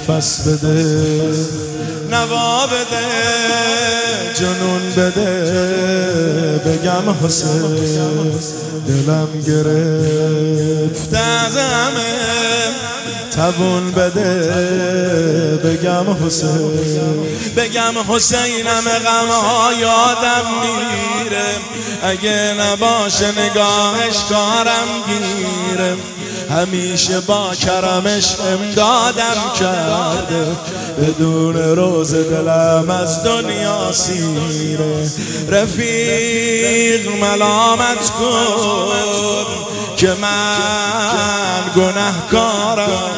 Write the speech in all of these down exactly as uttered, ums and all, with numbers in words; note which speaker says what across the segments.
Speaker 1: نفس بده، نوا بده، جنون بده، بگم حسین دلم گرفت از همه، توون بده، بگم حسین بگم حسینم غمها یادم میره، اگه نباشه نگاهش کارم گیره، همیشه با کرمش امدادم کرده، بدون روز دلم از دنیا سیره. رفیق ملامت کن که من گناهکارم،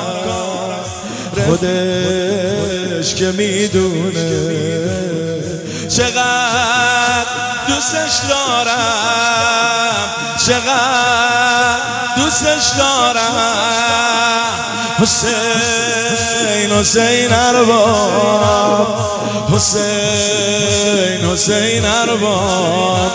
Speaker 1: خودش که میدونه چقدر دوستش دارم، چقدر دوستش دارم. حسین حسین ارباب، حسین حسین ارباب،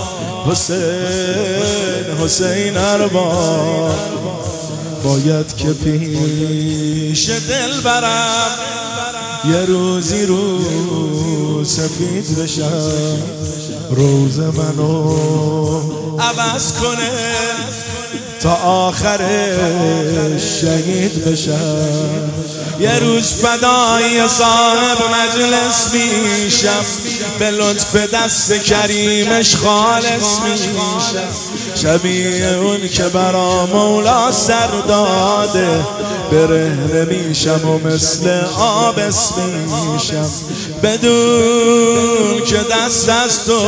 Speaker 1: حسین حسین ارباب. باید که پیش دل برم یه روزی رو سفید بشم، روز منو عوض کنه تا آخرش شهید بشم. یه روز فدای صاحب مجلس میشم، به لطف دست کریمش خالص میشم، شبیه اون که برا مولا سر داده، برهنه میشم و مثل آبس میشم، بدون که دست از تو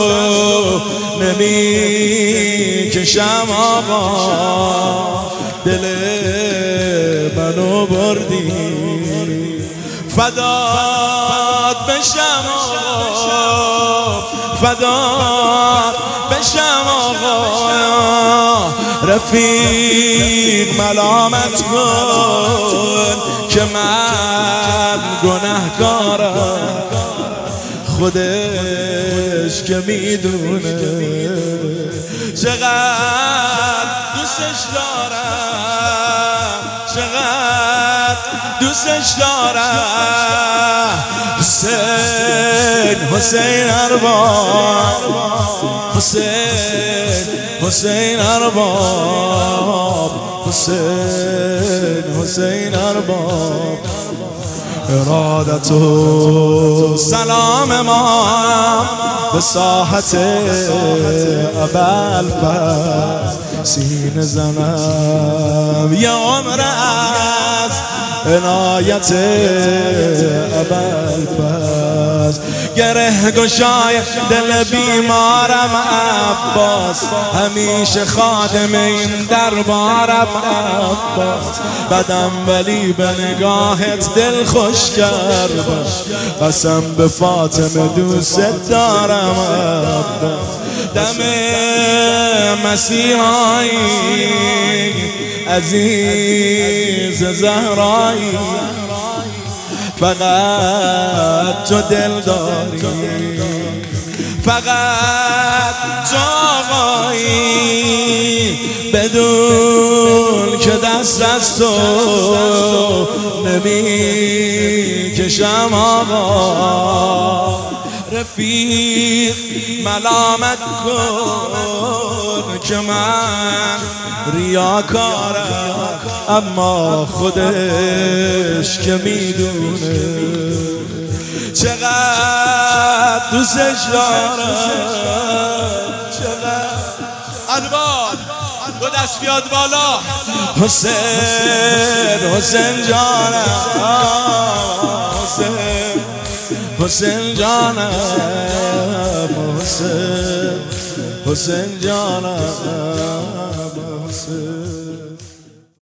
Speaker 1: نمیکشم. آقا دل منو بردی، فدات بشم آقا، فدات بشم آقا. رفیق ملامت کن که من گناهکارم، خودش که میدونه چقدر دوستش دارم، چقدر دوستش دارم. حسین حسین ارباب، حسین حسین ارباب، حسین حسین ارباب. ارادت و سلام ما به ساحت ابوالفضل، سینه زنم یه عمر از عنایت ابوالفضل. گره گشای دل بیمارم عباس، همیشه خادم این دربارم عباس. بدم ولی به نگاهت دل خوش کردم، قسم به فاطمه دوست دارم عباس. دم مسیحایی عزیز زهرایی، فقط تو دل داری، فقط تو آقایی، بدون که دست از تو نمیکشم آقا. رفیق ملامت کن که من ریاکارم، اما خودش که میدونه چقدر دوستش دارم، چقدر. ادوار دو دست بیاد بالا. حسین حسین جانم، حسین حسین جانم، حسین حسین جانم، حسین.